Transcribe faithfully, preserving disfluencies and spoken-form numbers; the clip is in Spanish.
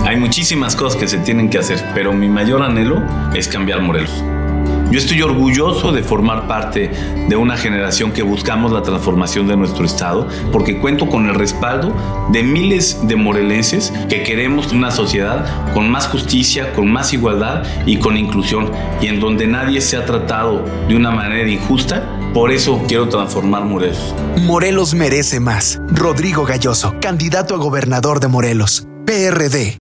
Hay muchísimas cosas que se tienen que hacer, pero mi mayor anhelo es cambiar Morelos. Yo estoy orgulloso de formar parte de una generación que buscamos la transformación de nuestro estado, porque cuento con el respaldo de miles de morelenses que queremos una sociedad con más justicia, con más igualdad y con inclusión, y en donde nadie sea tratado de una manera injusta. Por eso quiero transformar Morelos. Morelos merece más. Rodrigo Gayoso, candidato a gobernador de Morelos, P R D.